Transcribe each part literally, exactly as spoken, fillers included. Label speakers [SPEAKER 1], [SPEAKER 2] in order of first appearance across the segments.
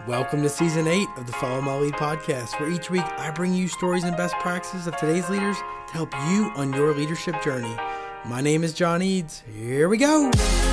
[SPEAKER 1] Welcome to Season eight of the Follow My Lead podcast, where each week I bring you stories and best practices of today's leaders to help you on your leadership journey. My name is John Eads. Here we go.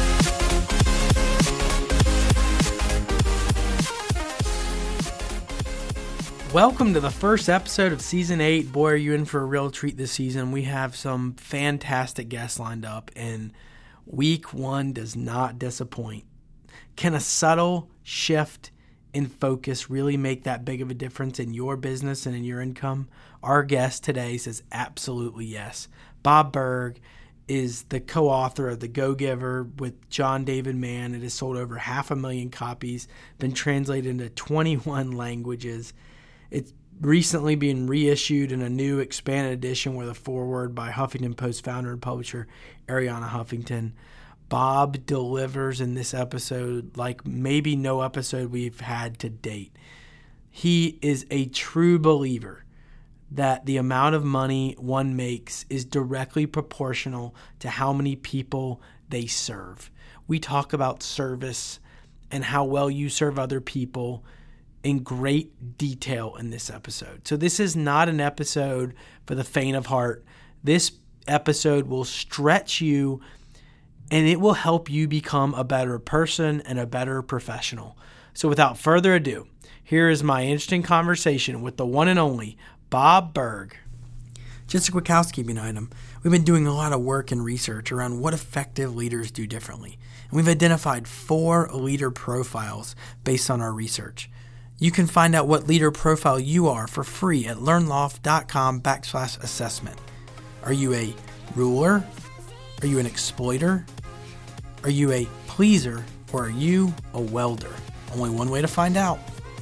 [SPEAKER 1] Welcome to the first episode of Season eight. Boy, are you in for a real treat this season. We have some fantastic guests lined up, and week one does not disappoint. Can a subtle shift in focus really make that big of a difference in your business and in your income? Our guest today says absolutely yes. Bob Burg is the co-author of The Go-Giver with John David Mann. It has sold over half a million copies, been translated into twenty-one languages. It's recently being reissued in a new expanded edition with a foreword by Huffington Post founder and publisher Arianna Huffington. Bob delivers in this episode like maybe no episode we've had to date. He is a true believer that the amount of money one makes is directly proportional to how many people they serve. We talk about service and how well you serve other people in great detail in this episode. So this is not an episode for the faint of heart. This episode will stretch you, and it will help you become a better person and a better professional. So without further ado, here is my interesting conversation with the one and only Bob Burg. Just a quick housekeeping item. We've been doing a lot of work and research around what effective leaders do differently. And we've identified four leader profiles based on our research. You can find out what leader profile you are for free at learnloft.com backslash assessment. Are you a ruler? Are you an exploiter? Are you a pleaser, or are you a welder? Only one way to find out.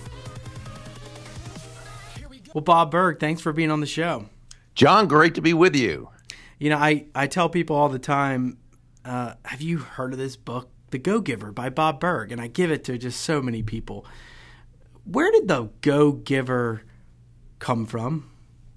[SPEAKER 1] Well, Bob Burg, thanks for being on the show.
[SPEAKER 2] John, great to be with you.
[SPEAKER 1] You know, I, I tell people all the time, uh, have you heard of this book, The Go-Giver by Bob Burg? And I give it to just so many people. Where did the Go-Giver come from?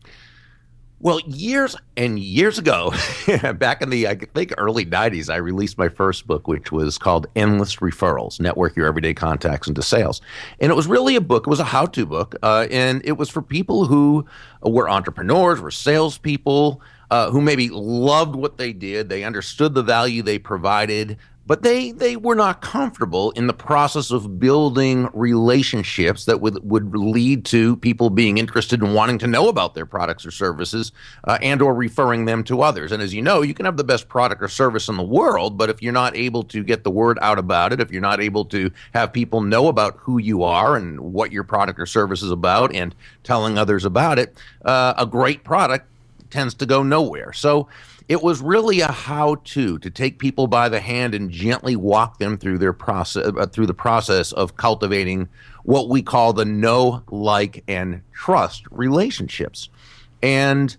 [SPEAKER 2] Well, years and years ago, back in the, I think, early nineties, I released my first book, which was called Endless Referrals, Network Your Everyday Contacts into Sales. And it was really a book. It was a how-to book. Uh, and it was for people who were entrepreneurs, were salespeople, uh, who maybe loved what they did. They understood the value they provided, but they they were not comfortable in the process of building relationships that would, would lead to people being interested in wanting to know about their products or services uh, and or referring them to others. And as you know, you can have the best product or service in the world, but if you're not able to get the word out about it, if you're not able to have people know about who you are and what your product or service is about and telling others about it, uh, a great product tends to go nowhere. So it was really a how-to to take people by the hand and gently walk them through their process, uh, through the process of cultivating what we call the know, like, and trust relationships. And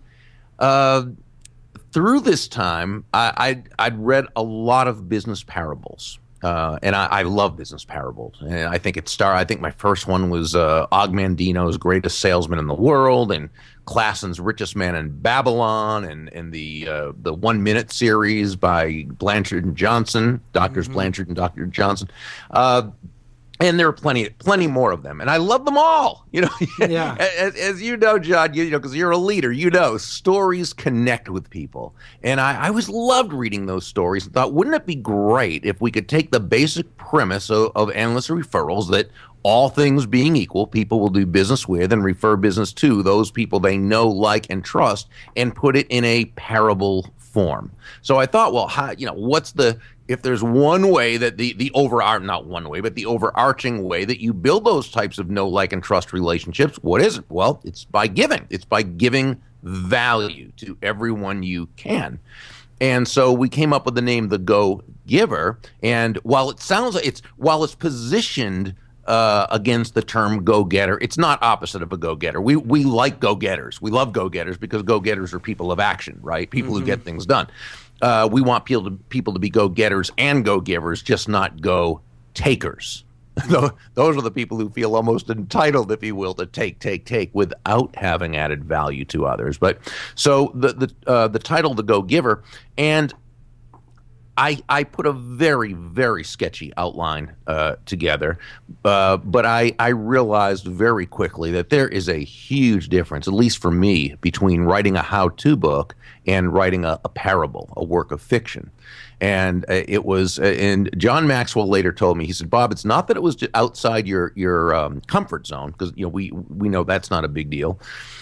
[SPEAKER 2] uh, through this time, I, I'd, I'd read a lot of business parables. Uh, and I, I love business parables. And I think it started, I think my first one was uh, Og Mandino's Greatest Salesman in the World, and Klassen's Richest Man in Babylon, and, and the uh, the One Minute series by Blanchard and Johnson, Doctors mm-hmm. Blanchard and Doctor Johnson. Uh, and there are plenty, plenty more of them, and I love them all. You know,
[SPEAKER 1] yeah.
[SPEAKER 2] as, as you know, John, you, you know, because you're a leader, you know, stories connect with people, and I, I always loved reading those stories. And thought, wouldn't it be great if we could take the basic premise of, of endless referrals, that all things being equal, people will do business with and refer business to those people they know, like, and trust, and put it in a parable form. So I thought, well, how, you know, what's the, if there's one way that the, the over, not one way, but the overarching way that you build those types of know, like, and trust relationships, what is it? Well, it's by giving. It's by giving value to everyone you can. And so we came up with the name The Go-Giver. And while it sounds like it's, while it's positioned Uh, against the term go-getter, it's not opposite of a go-getter. We we like go-getters. We love go-getters because go-getters are people of action, right? People mm-hmm. who get things done. Uh, we want people to people to be go-getters and go-givers, just not go-takers. Those are the people who feel almost entitled, if you will, to take, take, take without having added value to others. But so the the uh, the title, The Go-Giver, and I, I put a very, very sketchy outline uh, together, uh, but I, I realized very quickly that there is a huge difference, at least for me, between writing a how-to book and writing a, a parable, a work of fiction. And uh, it was, uh, and John Maxwell later told me, he said, Bob, it's not that it was just outside your your um, comfort zone, because you know we we know that's not a big deal.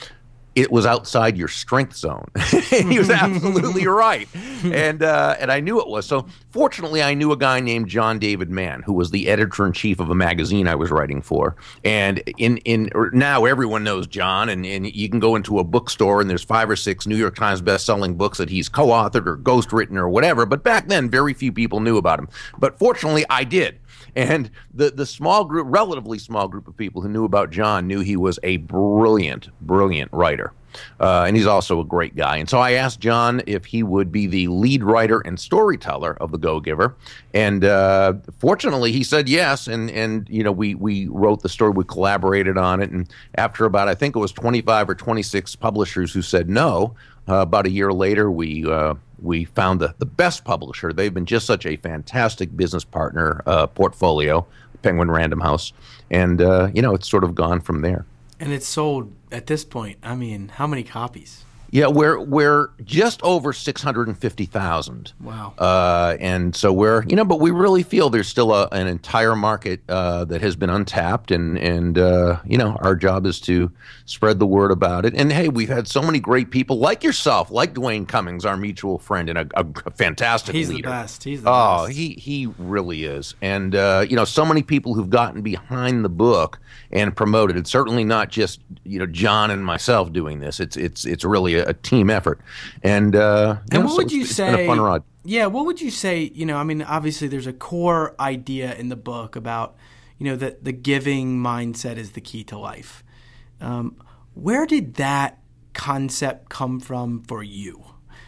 [SPEAKER 2] It was outside your strength zone. He was absolutely right. And uh, and I knew it was. So fortunately, I knew a guy named John David Mann, who was the editor-in-chief of a magazine I was writing for. And in in now everyone knows John, and, and you can go into a bookstore and there's five or six New York Times best-selling books that he's co-authored or ghostwritten or whatever. But back then, very few people knew about him. But fortunately, I did. And the, the small group, relatively small group of people who knew about John knew he was a brilliant, brilliant writer. Uh, and he's also a great guy. And so I asked John if he would be the lead writer and storyteller of The Go-Giver. And uh, fortunately, he said yes. And, and you know, we, we wrote the story. We collaborated on it. And after about, I think it was twenty-five or twenty-six publishers who said no, uh, about a year later, we uh, we found the, the best publisher. They've been just such a fantastic business partner uh, portfolio, Penguin Random House. And, uh, you know, it's sort of gone from there.
[SPEAKER 1] And it's sold at this point. I mean, how many copies?
[SPEAKER 2] Yeah, we're we're just over six hundred fifty thousand.
[SPEAKER 1] Wow.
[SPEAKER 2] Uh, and so we're, you know, but we really feel there's still a, an entire market uh, that has been untapped. And, and uh, you know, our job is to spread the word about it. And, hey, we've had so many great people like yourself, like Dwayne Cummings, our mutual friend and a, a, a fantastic
[SPEAKER 1] He's
[SPEAKER 2] leader.
[SPEAKER 1] the best. He's the
[SPEAKER 2] oh,
[SPEAKER 1] best.
[SPEAKER 2] he, he really is. And, uh, you know, so many people who've gotten behind the book and promoted it. Certainly not just, you know, John and myself doing this. It's it's it's really a, a team effort. And uh,
[SPEAKER 1] and
[SPEAKER 2] know,
[SPEAKER 1] what
[SPEAKER 2] so
[SPEAKER 1] would
[SPEAKER 2] it's,
[SPEAKER 1] you
[SPEAKER 2] it's
[SPEAKER 1] say?
[SPEAKER 2] been a fun ride.
[SPEAKER 1] Yeah, what would you say? You know, I mean, obviously, there's a core idea in the book about, you know, that the giving mindset is the key to life. Um, where did that concept come from for you?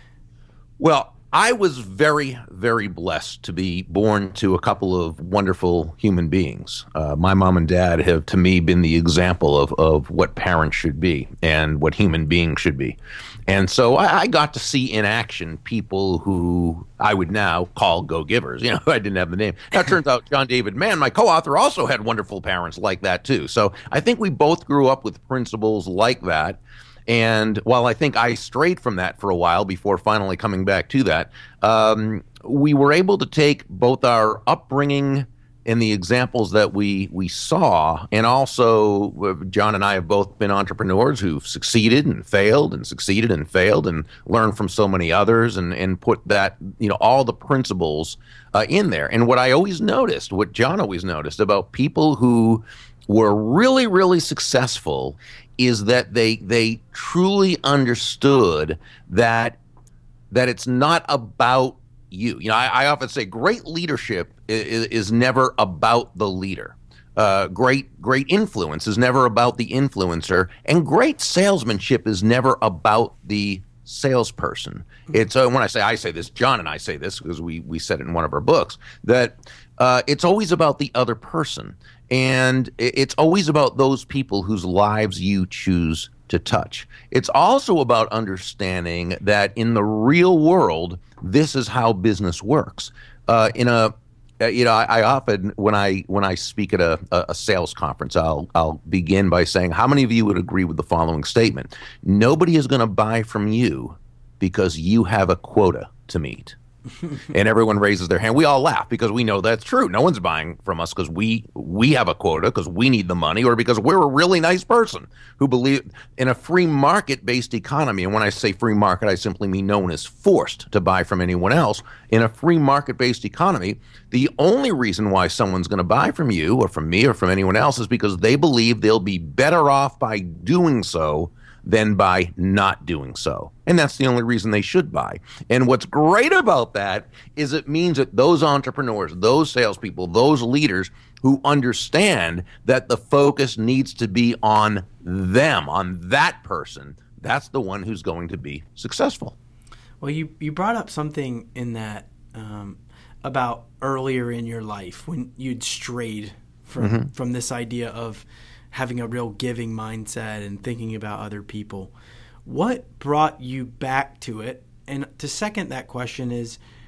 [SPEAKER 2] Well, I was very, very blessed to be born to a couple of wonderful human beings. Uh, my mom and dad have, to me, been the example of, of what parents should be and what human beings should be. And so I, I got to see in action people who I would now call go-givers. You know, I didn't have the name. Now, it turns out John David Mann, my co-author, also had wonderful parents like that, too. So I think we both grew up with principles like that. And while I think I strayed from that for a while before finally coming back to that, um, we were able to take both our upbringing and the examples that we we saw, and also uh, John and I have both been entrepreneurs who've succeeded and failed and succeeded and failed and learned from so many others, and, and put that, you know, all the principles uh, in there. And what I always noticed, what John always noticed about people who were really, really successful is that they they truly understood that that it's not about you. You know, I, I often say great leadership is, is never about the leader. Uh, great great influence is never about the influencer, and great salesmanship is never about the salesperson. It's uh, when I say I say this, John and I say this because we we said it in one of our books, that uh, it's always about the other person. And it's always about those people whose lives you choose to touch. It's also about understanding that in the real world, this is how business works. Uh, in a, you know, I, I often when I when I speak at a, a sales conference, I'll I'll begin by saying, how many of you would agree with the following statement? Nobody is going to buy from you because you have a quota to meet. And everyone raises their hand. We all laugh because we know that's true. No one's buying from us because we we have a quota, because we need the money, or because we're a really nice person who believe in a free market-based economy. And when I say free market, I simply mean no one is forced to buy from anyone else. In a free market-based economy, the only reason why someone's going to buy from you or from me or from anyone else is because they believe they'll be better off by doing so than by not doing so. And that's the only reason they should buy. And what's great about that is it means that those entrepreneurs, those salespeople, those leaders who understand that the focus needs to be on them, on that person, that's the one who's going to be successful.
[SPEAKER 1] Well, you, you brought up something in that um, about earlier in your life when you'd strayed from, mm-hmm. from this idea of having a real giving mindset and thinking about other people. What brought you back to it? And to second that question is,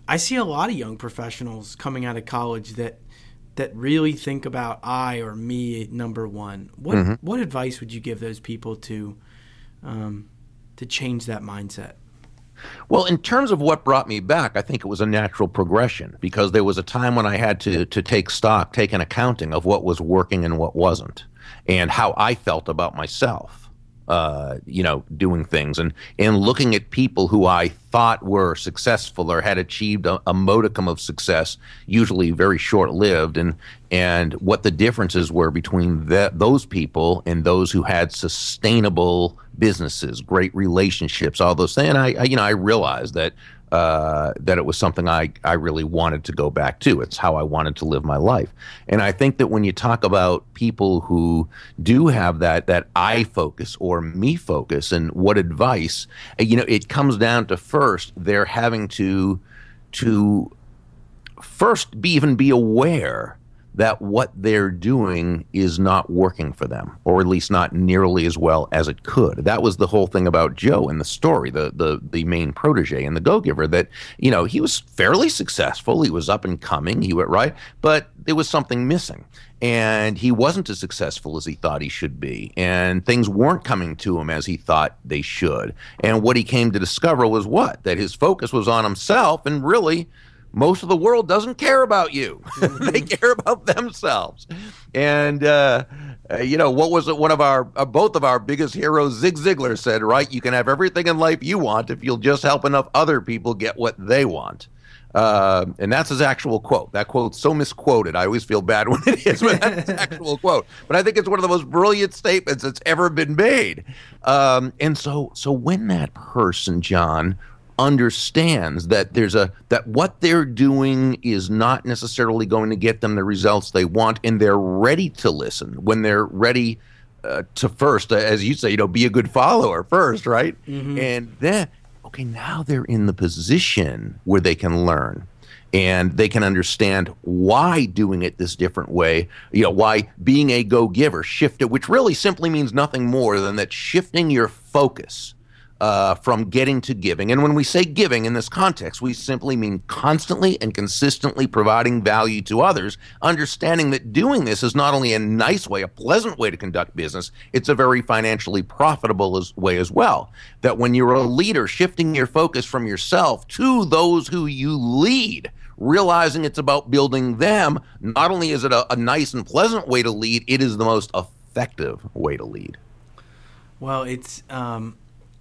[SPEAKER 1] I see a lot of young professionals coming out of college that that really think about I or me number one. What mm-hmm. what advice would you give those people to um, to change that mindset?
[SPEAKER 2] Well, in terms of what brought me back, I think it was a natural progression, because there was a time when I had to to take stock, take an accounting of what was working and what wasn't, and how I felt about myself, uh, you know, doing things, and, and looking at people who I thought were successful or had achieved a, a modicum of success, usually very short-lived, and and what the differences were between the, those people and those who had sustainable businesses, great relationships, all those things. And I, I you know, I realized that uh, that it was something I, I really wanted to go back to. It's how I wanted to live my life. And I think that when you talk about people who do have that that I focus or me focus, and what advice, you know, it comes down to first they're having to to first be even be aware that what they're doing is not working for them, or at least not nearly as well as it could. That was the whole thing about Joe in the story, the the the main protege and the go-giver, that, you know, he was fairly successful. He was up and coming. He went right, but there was something missing. And he wasn't as successful as he thought he should be. And things weren't coming to him as he thought they should. And what he came to discover was what? That his focus was on himself, and really, most of the world doesn't care about you. They care about themselves. And, uh, uh, you know, what was it? One of our, uh, both of our biggest heroes, Zig Ziglar, said, right? You can have everything in life you want if you'll just help enough other people get what they want. Uh, and that's his actual quote. That quote's so misquoted. I always feel bad when it is, but that's his actual quote. But I think it's one of the most brilliant statements that's ever been made. Um, and so, so when that person, John, understands that there's a that what they're doing is not necessarily going to get them the results they want, and they're ready to listen, when they're ready uh, to first, uh, as you say, you know, be a good follower first, right? Mm-hmm. And then, okay, now they're in the position where they can learn, and they can understand why doing it this different way, you know, why being a go-giver, shift it, which really simply means nothing more than that shifting your focus Uh, from getting to giving. And when we say giving in this context, we simply mean constantly and consistently providing value to others, understanding that doing this is not only a nice way, a pleasant way to conduct business, it's a very financially profitable as, way as well. That when you're a leader, shifting your focus from yourself to those who you lead, realizing it's about building them, not only is it a, a nice and pleasant way to lead, it is the most effective way to lead.
[SPEAKER 1] Well, it's... Um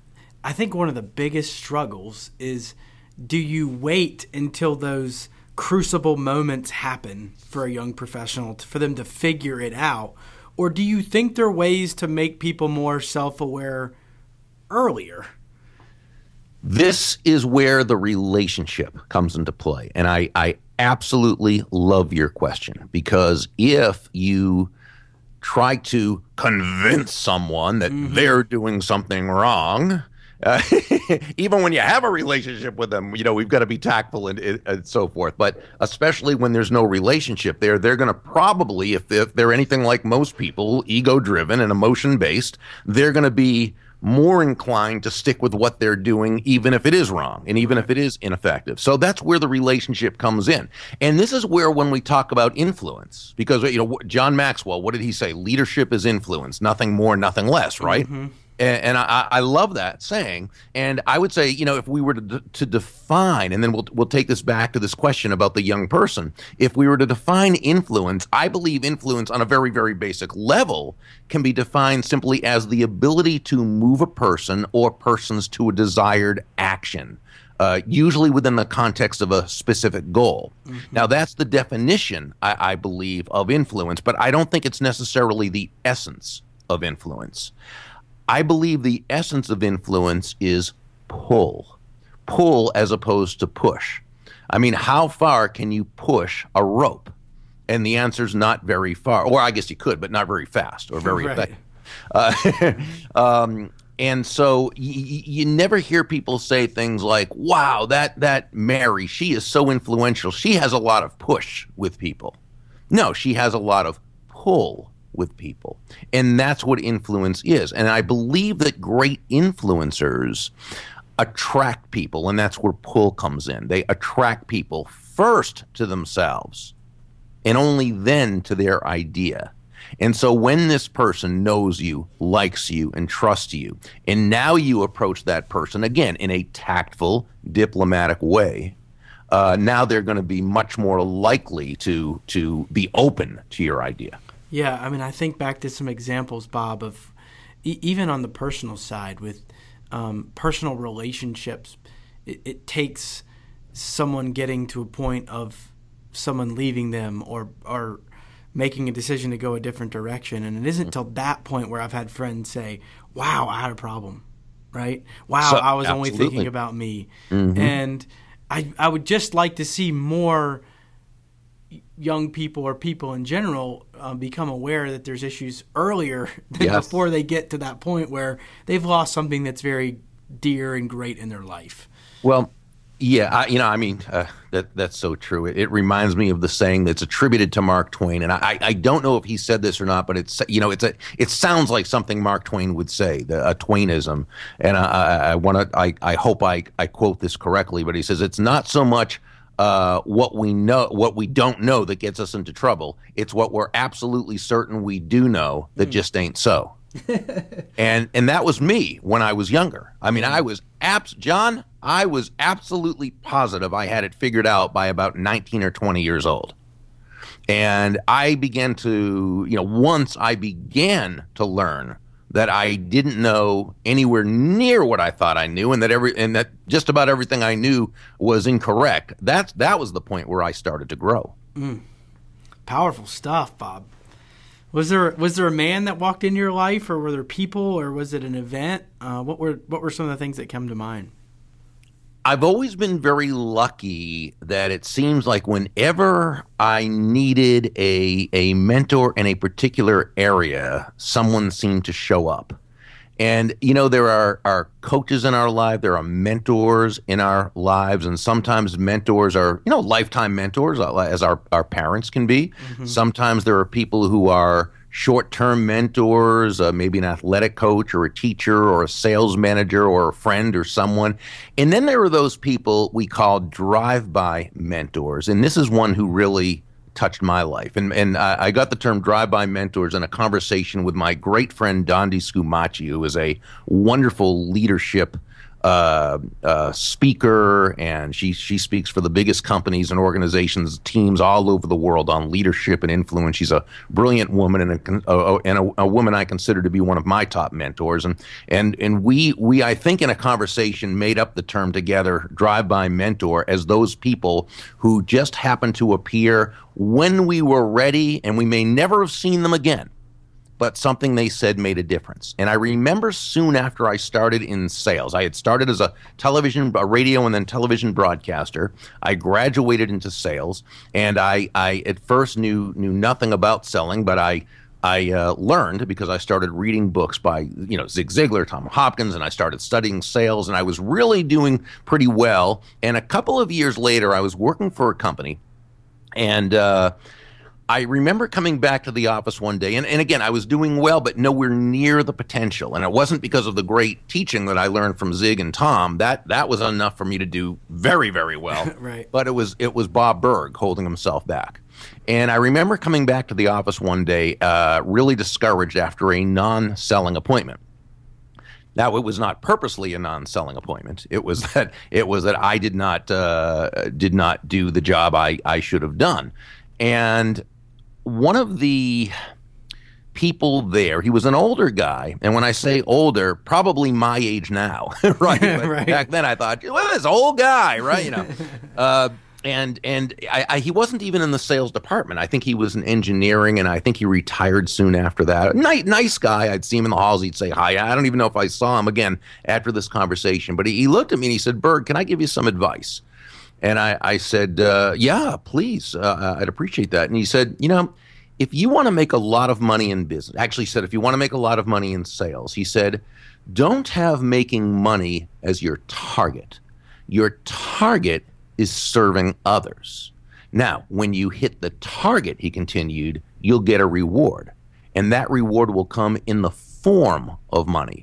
[SPEAKER 1] I think one of the biggest struggles is, do you wait until those crucible moments happen for a young professional to, for them to figure it out? Or do you think there are ways to make people more self-aware earlier?
[SPEAKER 2] This is where the relationship comes into play. And I, I absolutely love your question, because if you try to convince someone that mm-hmm. they're doing something wrong, Uh, even when you have a relationship with them, you know, we've got to be tactful and, and so forth. But especially when there's no relationship there, they're going to probably, if, if they're anything like most people, ego-driven and emotion-based, they're going to be more inclined to stick with what they're doing, even if it is wrong and even if it is ineffective. So that's where the relationship comes in. And this is where, when we talk about influence, because, you know, John Maxwell, what did he say? Leadership is influence, nothing more, nothing less, right? Mm-hmm. And, and I, I love that saying. And I would say, you know, if we were to, to define, and then we'll we'll take this back to this question about the young person. If we were to define influence, I believe influence on a very, very basic level can be defined simply as the ability to move a person or persons to a desired action, uh, usually within the context of a specific goal. Mm-hmm. Now, that's the definition, I, I believe, of influence, but I don't think it's necessarily the essence of influence. I believe the essence of influence is pull. Pull as opposed to push. I mean, how far can you push a rope? And the answer is not very far. Or I guess you could, but not very fast or very
[SPEAKER 1] right.
[SPEAKER 2] effective. Uh, um, and so y- you never hear people say things like, wow, that, that Mary, she is so influential. She has a lot of push with people. No, she has a lot of pull with people. And that's what influence is. And I believe that great influencers attract people, and that's where pull comes in. They attract people first to themselves and only then to their idea. And so when this person knows you, likes you, and trusts you, and now you approach that person, again, in a tactful, diplomatic way, uh, now they're going to be much more likely to to be open to your idea.
[SPEAKER 1] Yeah, I mean, I think back to some examples, Bob, of e- even on the personal side with um, personal relationships. It, it takes someone getting to a point of someone leaving them or or making a decision to go a different direction. And it isn't till that point where I've had friends say, wow, I had a problem, right? Wow,
[SPEAKER 2] So-
[SPEAKER 1] I was only
[SPEAKER 2] absolutely.
[SPEAKER 1] thinking about me.
[SPEAKER 2] Mhm.
[SPEAKER 1] And I I would just like to see more young people or people in general uh, become aware that there's issues earlier than
[SPEAKER 2] Yes.
[SPEAKER 1] before they get to that point where they've lost something that's very dear and great in their life.
[SPEAKER 2] Well, yeah, I, you know, I mean, uh, that that's so true. It, it reminds me of the saying that's attributed to Mark Twain, and I, I don't know if he said this or not, but it's you know, it's a it sounds like something Mark Twain would say, the a Twainism, and I, I, I want to, I, I hope I, I quote this correctly, but he says it's not so much uh, what we know, what we don't know that gets us into trouble. It's what we're absolutely certain we do know that just ain't so. and and that was me when I was younger. I mean, I was abs John, I was absolutely positive I had it figured out by about nineteen or twenty years old. And I began to, you know, once I began to learn that I didn't know anywhere near what I thought I knew, and that every and that just about everything I knew was incorrect. That's that was the point where I started to grow.
[SPEAKER 1] Powerful stuff, Bob. Was there was there a man that walked into your life, or were there people, or was it an event? Uh, what were what were some of the things that come to mind?
[SPEAKER 2] I've always been very lucky that it seems like whenever I needed a a mentor in a particular area, someone seemed to show up. And, you know, there are, are coaches in our life, there are mentors in our lives, and sometimes mentors are, you know, lifetime mentors, uh, as our, our parents can be. Sometimes there are people who are short-term mentors, uh, maybe an athletic coach or a teacher or a sales manager or a friend or someone. And then there are those people we call drive-by mentors, and this is one who really touched my life. And and I, I got the term drive-by mentors in a conversation with my great friend Dondi Scumaci, who is a wonderful leadership uh, uh, speaker, and she she speaks for the biggest companies and organizations, teams all over the world on leadership and influence. She's a brilliant woman and a, a, and a, a woman I consider to be one of my top mentors. And and and we we I think in a conversation made up the term together, drive-by mentor, as those people who just happen to appear when we were ready, and we may never have seen them again, but something they said made a difference. And I remember soon after I started in sales, I had started as a television, a radio, and then television broadcaster. I graduated into sales, and I, I at first knew knew nothing about selling, but I I uh, learned because I started reading books by, you know, Zig Ziglar, Tom Hopkins, and I started studying sales, and I was really doing pretty well. And a couple of years later, I was working for a company, and uh, I remember coming back to the office one day, and, and again, I was doing well, but nowhere near the potential. And it wasn't because of the great teaching that I learned from Zig and Tom. That that was enough for me to do very, very well.
[SPEAKER 1] Right.
[SPEAKER 2] But it was it was Bob Berg holding himself back. And I remember coming back to the office one day, uh, really discouraged after a non-selling appointment. Now, it was not purposely a non-selling appointment. It was that it was that I did not uh, did not do the job I, I should have done. And one of the people there, he was an older guy, and when I say older, probably my age now, right? But
[SPEAKER 1] Right.
[SPEAKER 2] Back then, I thought, well, this old guy, right? You know, uh, and and I, I, he wasn't even in the sales department. I think he was in engineering, and I think he retired soon after that. Nice, nice guy. I'd see him in the halls. He'd say hi. I don't even know if I saw him again after this conversation, but he, he looked at me and he said, "Berg, can I give you some advice?" And I, I said, uh, yeah, please. Uh, I'd appreciate that. And he said, you know, if you want to make a lot of money in business, actually said, if you want to make a lot of money in sales, he said, don't have making money as your target. Your target is serving others. Now, when you hit the target, he continued, you'll get a reward. And that reward will come in the form of money.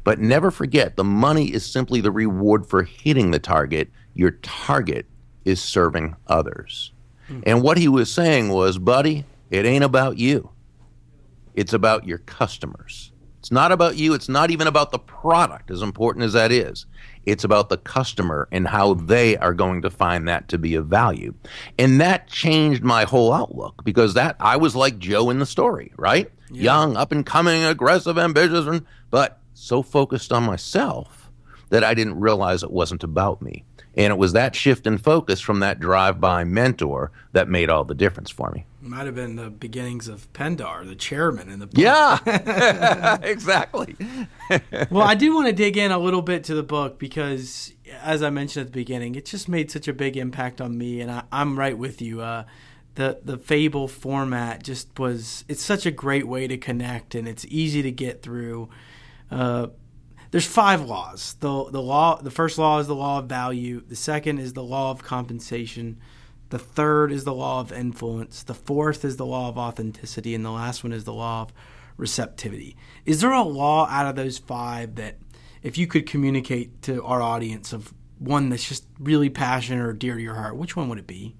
[SPEAKER 2] But never forget, the money is simply the reward for hitting the target. Your target is serving others. Mm. And what he was saying was, buddy, it ain't about you. It's about your customers. It's not about you. It's not even about the product, as important as that is. It's about the customer and how they are going to find that to be of value. And that changed my whole outlook, because that I was like Joe in the story, right? Yeah. Young, up and coming, aggressive, ambitious, but so focused on myself that I didn't realize it wasn't about me. And it was that shift in focus from that drive-by mentor that made all the difference for me.
[SPEAKER 1] It might have been the beginnings of Pendar, the chairman in the book.
[SPEAKER 2] Yeah, exactly.
[SPEAKER 1] Well, I do want to dig in a little bit to the book because, as I mentioned at the beginning, it just made such a big impact on me, and I, I'm right with you. Uh, the the Fable format just was, it's such a great way to connect, and it's easy to get through. Uh, there's five laws. The the law, the first law is the law of value. The second is the law of compensation. The third is the law of influence. The fourth is the law of authenticity. And the last one is the law of receptivity. Is there a law out of those five that, if you could communicate to our audience, of one that's just really passionate or dear to your heart, which one would it be?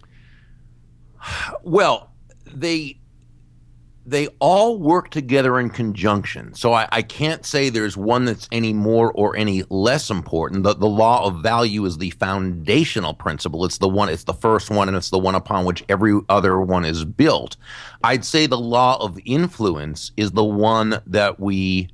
[SPEAKER 2] Well, they they all work together in conjunction. So I, I can't say there's one that's any more or any less important. The, the law of value is the foundational principle. It's the one, it's the first one, and it's the one upon which every other one is built. I'd say the law of influence is the one that we,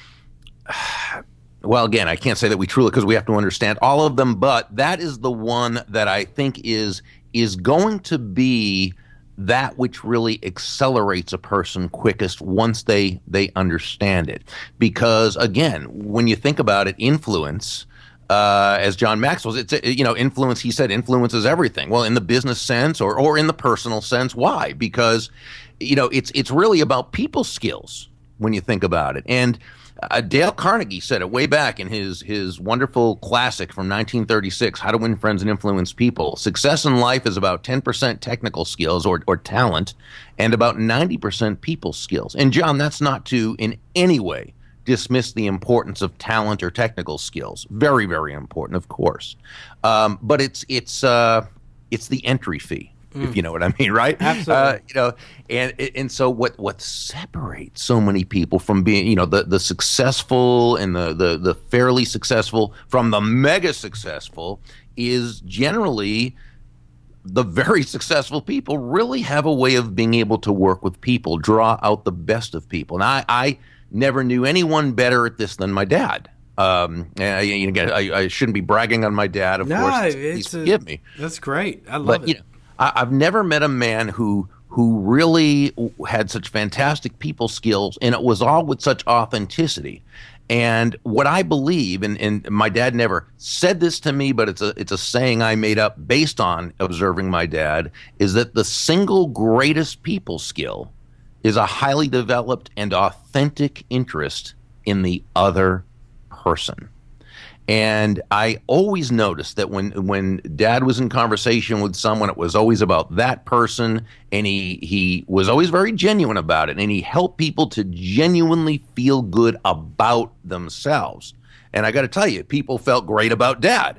[SPEAKER 2] well, again, I can't say that we truly, because we have to understand all of them, but that is the one that I think is is going to be that which really accelerates a person quickest once they they understand it. Because again, when you think about it, influence, uh, as John Maxwell, it's a, you know, influence. He said influence is everything. Well, in the business sense or or in the personal sense, why? Because you know, it's it's really about people skills when you think about it. And Uh, Dale Carnegie said it way back in his his wonderful classic from nineteen thirty-six, How to Win Friends and Influence People. Success in life is about ten percent technical skills or, or talent and about ninety percent people skills. And, John, that's not to in any way dismiss the importance of talent or technical skills. Very, very important, of course. Um, but it's it's uh, it's the entry fee. Mm. If you know what I mean, right?
[SPEAKER 1] Absolutely.
[SPEAKER 2] Uh, you know, and and so what what separates so many people from being, you know, the the successful and the the the fairly successful from the mega successful is generally the very successful people really have a way of being able to work with people, draw out the best of people. And I I never knew anyone better at this than my dad. Um, and I, you know, I, I shouldn't be bragging on my dad, of
[SPEAKER 1] no,
[SPEAKER 2] course.
[SPEAKER 1] Please
[SPEAKER 2] it's
[SPEAKER 1] forgive
[SPEAKER 2] a, me.
[SPEAKER 1] That's great. I love
[SPEAKER 2] but,
[SPEAKER 1] it.
[SPEAKER 2] You know, I've never met a man who who really had such fantastic people skills, and it was all with such authenticity. And what I believe, and, and my dad never said this to me, but it's a it's a saying I made up based on observing my dad, is that the single greatest people skill is a highly developed and authentic interest in the other person. And I always noticed that when when Dad was in conversation with someone, it was always about that person, and he he was always very genuine about it, and he helped people to genuinely feel good about themselves. And I got to tell you, people felt great about Dad.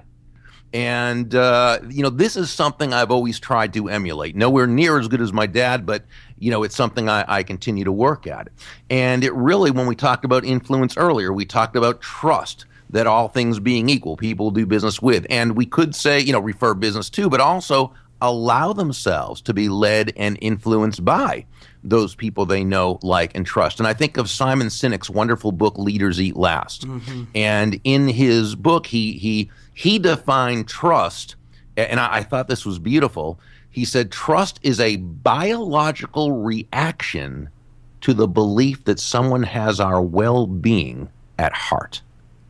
[SPEAKER 2] And, uh, you know, this is something I've always tried to emulate. Nowhere near as good as my dad, but, you know, it's something I, I continue to work at. And it really, when we talked about influence earlier, we talked about trust. That all things being equal, people do business with. And we could say, you know, refer business to, but also allow themselves to be led and influenced by those people they know, like, and trust. And I think of Simon Sinek's wonderful book, Leaders Eat Last. Mm-hmm. And in his book, he he he defined trust, and I, I thought this was beautiful. He said, trust is a biological reaction to the belief that someone has our well-being at heart.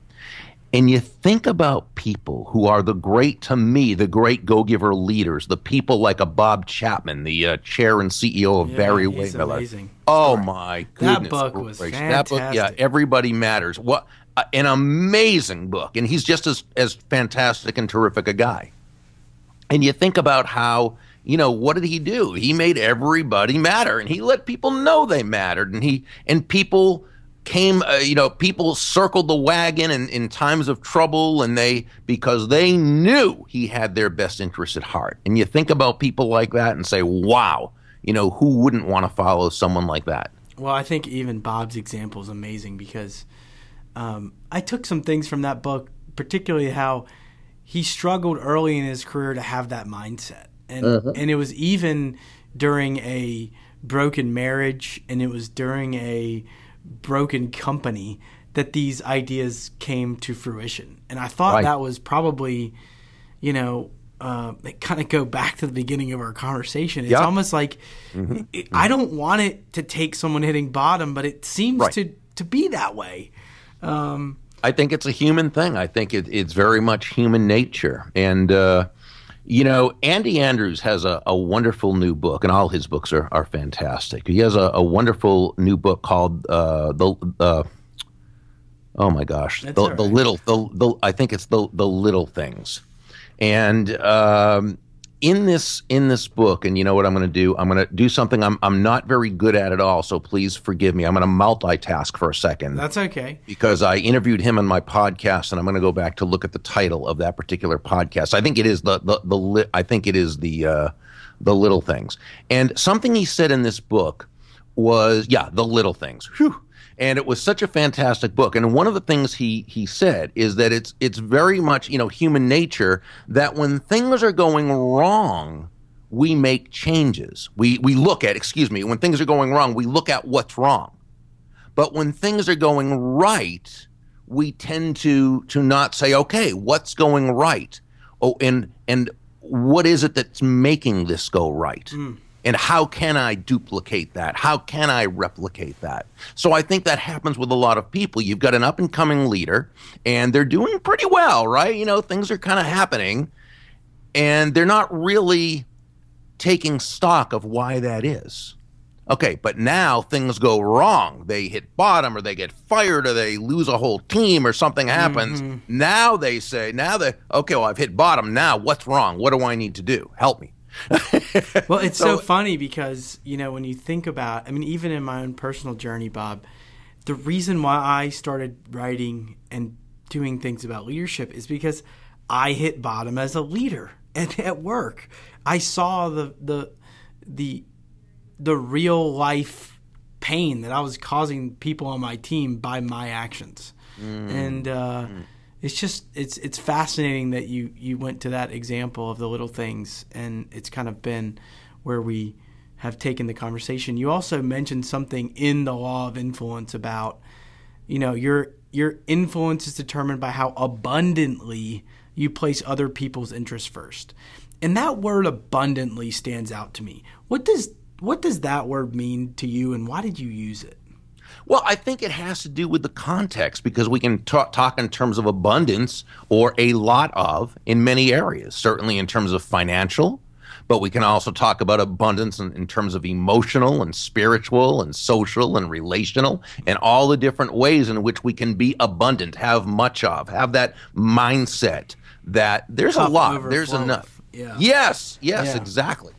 [SPEAKER 2] And you think about people who are the great, to me, the great go-giver leaders, the people like a Bob Chapman, the uh, chair and C E O of
[SPEAKER 1] yeah,
[SPEAKER 2] Barry
[SPEAKER 1] he's
[SPEAKER 2] Wehmiller.
[SPEAKER 1] Amazing.
[SPEAKER 2] Oh,
[SPEAKER 1] Sorry.
[SPEAKER 2] my goodness.
[SPEAKER 1] That book was
[SPEAKER 2] gracious.
[SPEAKER 1] fantastic.
[SPEAKER 2] That book, yeah, Everybody Matters. What uh, an amazing book. And he's just as, as fantastic and terrific a guy. And you think about how, you know, what did he do? He made everybody matter, and he let people know they mattered. And he and people came, uh, you know, people circled the wagon in, in times of trouble, and they, because they knew he had their best interests at heart. And you think about people like that and say, wow, you know, who wouldn't want to follow someone like that?
[SPEAKER 1] Well, I think even Bob's example is amazing because um, I took some things from that book, particularly how he struggled early in his career to have that mindset. And uh-huh. and it was even during a broken marriage, and it was during a broken company that these ideas came to fruition. And I thought right. that was probably, you know, uh, kind of go back to the beginning of our conversation. It's yep. almost like mm-hmm. it, mm-hmm. I don't want it to take someone hitting bottom, but it seems right. to, to be that way. Um,
[SPEAKER 2] I think it's a human thing. I think it, it's very much human nature. And, uh, you know, Andy Andrews has a, a wonderful new book, and all his books are, are fantastic. He has a, a wonderful new book called uh, the uh, oh my gosh, the, right. the little the, the I think it's the the little things. And um, in this in this book, and you know what I'm going to do? I'm going to do something I'm I'm not very good at at all. So please forgive me. I'm going to multitask for a second.
[SPEAKER 1] That's okay.
[SPEAKER 2] Because I interviewed him on my podcast, and I'm going to go back to look at the title of that particular podcast. I think it is the the the I think it is the uh, the little things. And something he said in this book was, yeah, the little things. Whew. And it was such a fantastic book. And one of the things he he said is that it's it's very much, you know, human nature that when things are going wrong, we make changes. We we look at, excuse me, when things are going wrong, we look at what's wrong. But when things are going right, we tend to to not say, okay, what's going right? Oh, and and what is it that's making this go right? Mm. And how can I duplicate that? How can I replicate that? So I think that happens with a lot of people. You've got an up-and-coming leader, and they're doing pretty well, right? You know, things are kind of happening, and they're not really taking stock of why that is. Okay, but now things go wrong. They hit bottom, or they get fired, or they lose a whole team, or something happens. Mm-hmm. Now they say, now they, okay, well, I've hit bottom. Now what's wrong? What do I need to do? Help me.
[SPEAKER 1] Well, it's so, so funny because, you know, when you think about, I mean, even in my own personal journey, Bob, the reason why I started writing and doing things about leadership is because I hit bottom as a leader and at work. I saw the the the the real life pain that I was causing people on my team by my actions. Mm. And uh, mm. It's just it's it's fascinating that you, you went to that example of the little things, and it's kind of been where we have taken the conversation. You also mentioned something in the law of influence about, you know, your your influence is determined by how abundantly you place other people's interests first. And that word abundantly stands out to me. What does what does that word mean to you, and why did you use it?
[SPEAKER 2] Well, I think it has to do with the context, because we can talk, talk in terms of abundance or a lot of in many areas, certainly in terms of financial, but we can also talk about abundance in, in terms of emotional and spiritual and social and relational, and all the different ways in which we can be abundant, have much of, have that mindset that there's Cup a lot, there's enough. Yeah. Yes, yes, yeah. Exactly.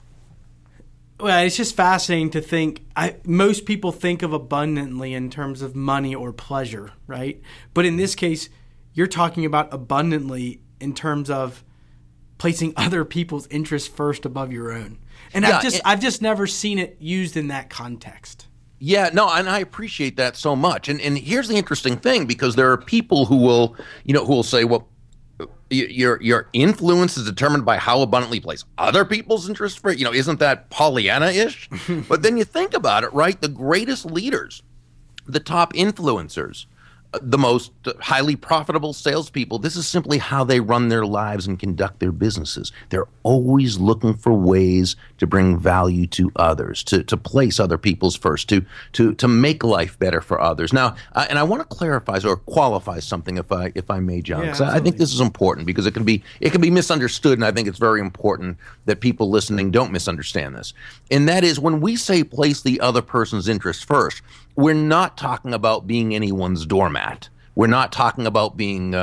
[SPEAKER 1] Well, it's just fascinating to think. I, most people think of abundantly in terms of money or pleasure, right? But in this case, you're talking about abundantly in terms of placing other people's interests first above your own. And yeah, I've just it, I've just never seen it used in that context.
[SPEAKER 2] Yeah, no, and I appreciate that so much. And and here's the interesting thing, because there are people who will, you know, who will say, well, your your influence is determined by how abundantly you place other people's interests for, you know, isn't that Pollyanna-ish? But then you think about it, right? The greatest leaders, the top influencers, the most highly profitable salespeople, this is simply how they run their lives and conduct their businesses. They're always looking for ways to bring value to others, to, to place other people's first, to to to make life better for others. Now, uh, and I want to clarify or qualify something, if I if I may, John, because yeah, I think this is important, because it can be it can be misunderstood, and I think it's very important that people listening don't misunderstand this. And that is, when we say place the other person's interest first, we're not talking about being anyone's doormat. We're not talking about being uh,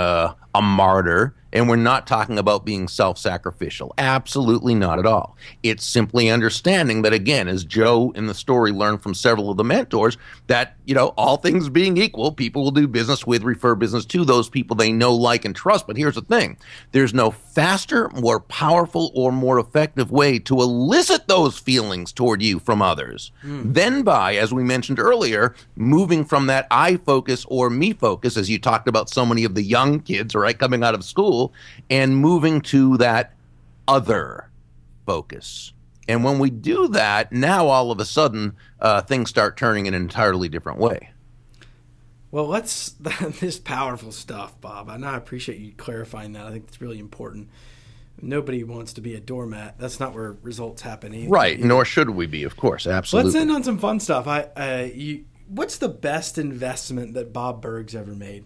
[SPEAKER 2] a martyr, and we're not talking about being self-sacrificial. Absolutely not at all. It's simply understanding that, again, as Joe in the story learned from several of the mentors, that, you know, all things being equal, people will do business with, refer business to those people they know, like, and trust. But here's the thing. There's no faster, more powerful, or more effective way to elicit those feelings toward you from others mm. than by, as we mentioned earlier, moving from that I focus or me focus, as you talked about so many of the young kids, right, coming out of school, and moving to that other focus. And when we do that, now all of a sudden uh, things start turning in an entirely different way.
[SPEAKER 1] Well, let's this powerful stuff, Bob. And I appreciate you clarifying that. I think it's really important. Nobody wants to be a doormat. That's not where results happen either.
[SPEAKER 2] Right, nor should we be, of course. Absolutely.
[SPEAKER 1] Let's end on some fun stuff. I, uh, you, what's the best investment that Bob Burg's ever made?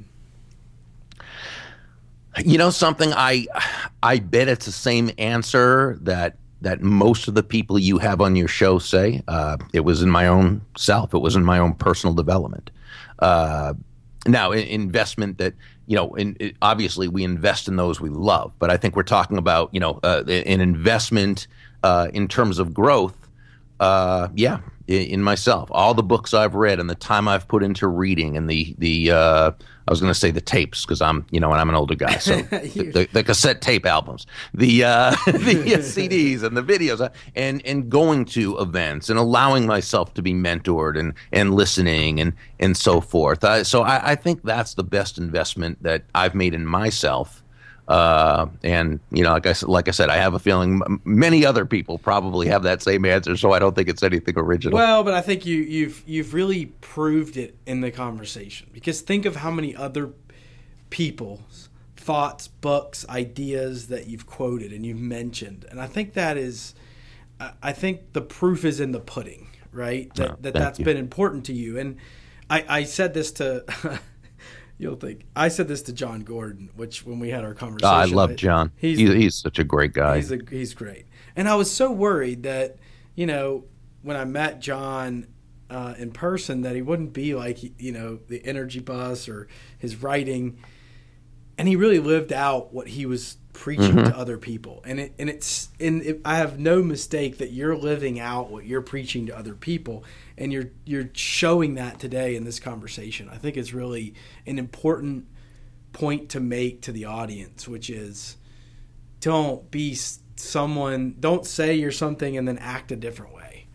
[SPEAKER 2] You know something, I I bet it's the same answer that that most of the people you have on your show say. Uh, it was in my own self. It was in my own personal development. Uh, now, in, investment that, you know, in, it, obviously we invest in those we love. But I think we're talking about, you know, uh, an investment uh, in terms of growth. Uh, yeah, in, in myself. All the books I've read and the time I've put into reading and the, the uh, I was going to say the tapes because I'm, you know, and I'm an older guy. So the, the, the cassette tape albums, the uh, the C Ds and the videos, and and going to events and allowing myself to be mentored and and listening and and so forth. Uh, so I, I think that's the best investment that I've made in myself. Uh, and you know, like I like I said, I have a feeling m- many other people probably have that same answer. So I don't think it's anything original.
[SPEAKER 1] Well, but I think you, you've you've really proved it in the conversation, because think of how many other people's thoughts, books, ideas that you've quoted and you've mentioned, and I think that is, I think the proof is in the pudding, right? That
[SPEAKER 2] Oh,
[SPEAKER 1] that
[SPEAKER 2] thank
[SPEAKER 1] that's
[SPEAKER 2] you.
[SPEAKER 1] been important to you, and I, I said this to. You'll think I said this to John Gordon, which when we had our conversation,
[SPEAKER 2] Oh, I love John.
[SPEAKER 1] He's
[SPEAKER 2] He's, he's such a great guy.
[SPEAKER 1] he's a, he's great, and I was so worried that, you know, when I met John uh, in person, that he wouldn't be like, you know, the Energy Bus or his writing, and he really lived out what he was preaching
[SPEAKER 2] Mm-hmm.
[SPEAKER 1] to other people, and it and it's and it, I have no mistake that you're living out what you're preaching to other people, and you're you're showing that today in this conversation. I think it's really an important point to make to the audience, which is, don't be someone, don't say you're something and then act a different way.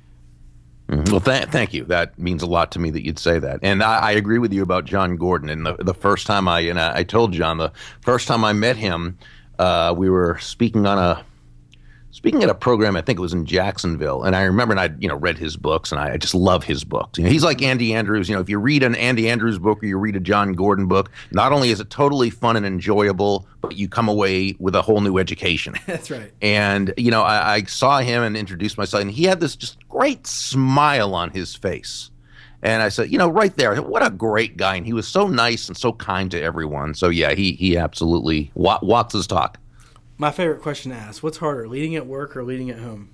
[SPEAKER 2] Mhm. Well, th- thank you. That means a lot to me that you'd say that. And I, I agree with you about John Gordon. And the, the first time I, and I, I told John, the first time I met him, uh, we were speaking on a, speaking at a program, I think it was in Jacksonville. And I remember, and I, you know, read his books, and I, I just love his books. You know, he's like Andy Andrews. You know, if you read an Andy Andrews book or you read a John Gordon book, not only is it totally fun and enjoyable, but you come away with a whole new education.
[SPEAKER 1] That's right.
[SPEAKER 2] And, you know, I, I saw him and introduced myself, and he had this just great smile on his face. And I said, you know, right there, what a great guy. And he was so nice and so kind to everyone. So, yeah, he he absolutely wa- walks his talk.
[SPEAKER 1] My favorite question to ask: what's harder, leading at work or leading at home?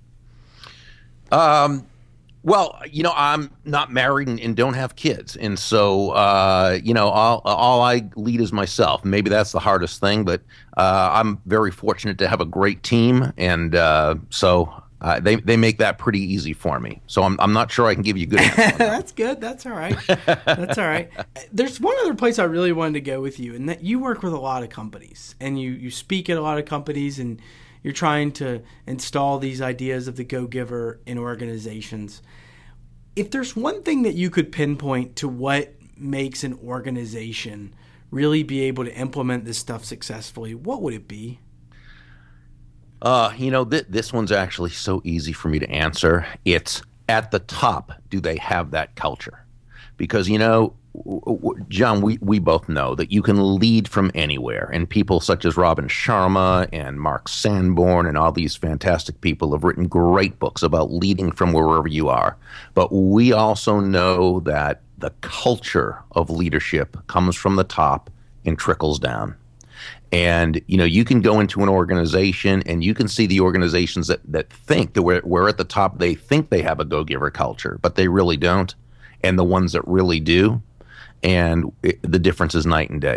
[SPEAKER 2] Um, well, you know, I'm not married and, and don't have kids. And so, uh, you know, all, all I lead is myself. Maybe that's the hardest thing, but uh, I'm very fortunate to have a great team. And uh, so uh, they, they make that pretty easy for me. So I'm, I'm not sure I can give you a good answer on that.
[SPEAKER 1] That's good. That's all right. That's all right. There's one other place I really wanted to go with you, and that you work with a lot of companies, and you, you speak at a lot of companies, and you're trying to install these ideas of the go-giver in organizations. If there's one thing that you could pinpoint to what makes an organization really be able to implement this stuff successfully, what would it be?
[SPEAKER 2] Uh, you know, th- this one's actually so easy for me to answer. It's at the top, do they have that culture? Because, you know, w- w- John, we, we both know that you can lead from anywhere. And people such as Robin Sharma and Mark Sanborn and all these fantastic people have written great books about leading from wherever you are. But we also know that the culture of leadership comes from the top and trickles down. And, you know, you can go into an organization and you can see the organizations that, that think that we're, we're at the top, they think they have a go-giver culture, but they really don't. And the ones that really do, and it, the difference is night and day.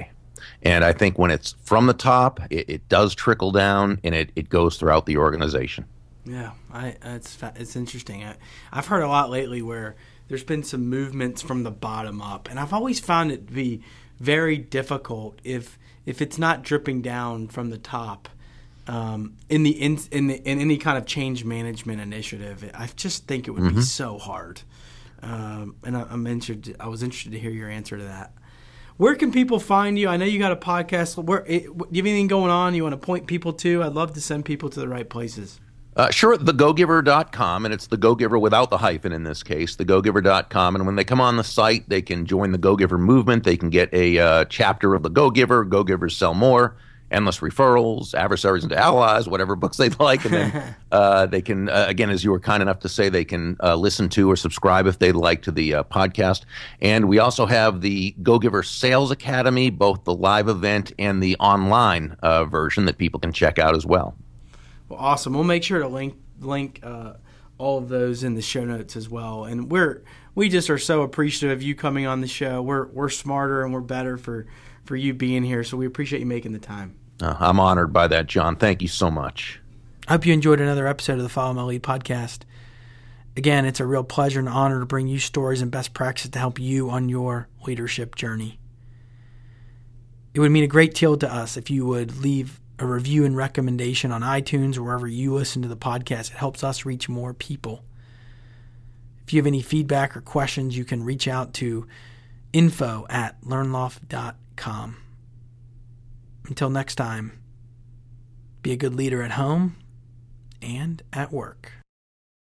[SPEAKER 2] And I think when it's from the top, it, it does trickle down, and it, it goes throughout the organization.
[SPEAKER 1] Yeah, I, it's it's interesting. I, I've heard a lot lately where there's been some movements from the bottom up, and I've always found it to be very difficult if if it's not dripping down from the top um, in the in, in the in any kind of change management initiative. I just think it would mm-hmm. be so hard. Um, and I, I'm interested. I was interested to hear your answer to that. Where can people find you? I know you got a podcast. Where do you have anything going on you want to point people to? I'd love to send people to the right places.
[SPEAKER 2] Uh, sure, the go giver dot com, and it's the Go Giver without the hyphen in this case, the go giver dot com. And when they come on the site, they can join the Go Giver movement. They can get a uh, chapter of the Go Giver, Go Givers Sell More, Endless Referrals, Adversaries into Allies, whatever books they'd like. And then uh, they can, uh, again, as you were kind enough to say, they can uh, listen to or subscribe if they'd like to the uh, podcast. And we also have the Go Giver Sales Academy, both the live event and the online uh, version that people can check out as well.
[SPEAKER 1] Well, awesome. We'll make sure to link link uh, all of those in the show notes as well. And we're we just are so appreciative of you coming on the show. We're we're smarter and we're better for, for you being here. So we appreciate you making the time.
[SPEAKER 2] Uh, I'm honored by that, John. Thank you so much.
[SPEAKER 1] I hope you enjoyed another episode of the Follow My Lead podcast. Again, it's a real pleasure and honor to bring you stories and best practices to help you on your leadership journey. It would mean a great deal to us if you would leave a review and recommendation on iTunes or wherever you listen to the podcast. It helps us reach more people. If you have any feedback or questions, you can reach out to info at learnloft dot com. Until next time, be a good leader at home and at work.